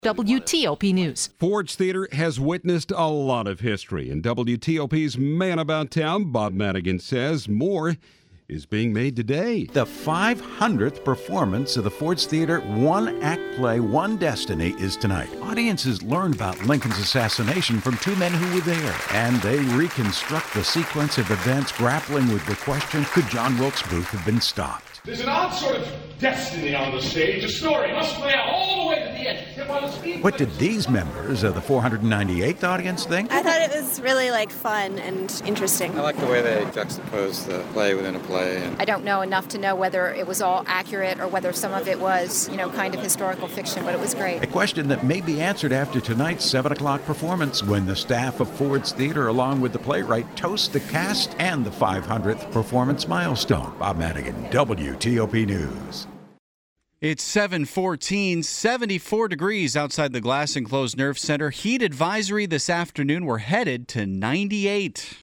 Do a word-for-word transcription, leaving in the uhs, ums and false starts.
W T O P News. Ford's Theater has witnessed a lot of history, and W T O P's Man About Town, Bob Madigan, says more is being made today. The five hundredth performance of the Ford's Theater one-act play, One Destiny, is tonight. Audiences learn about Lincoln's assassination from two men who were there, and they reconstruct the sequence of events, grappling with the question, could John Wilkes Booth have been stopped? There's an odd sort of destiny on the stage. The story must play out all the way to the end. What did these members of the four hundred ninety-eighth audience think? I thought it was really like fun and interesting. I like the way they juxtapose the play within a play. And I don't know enough to know whether it was all accurate or whether some of it was, you know, kind of historical fiction, but it was great. A question that may be answered after tonight's seven o'clock performance when the staff of Ford's Theater, along with the playwright, toast the cast and the five hundredth performance milestone. Bob Madigan, W T O P News. It's seven fourteen, seventy-four degrees outside the Glass Enclosed Nerve Center. Heat advisory this afternoon. We're headed to ninety-eight.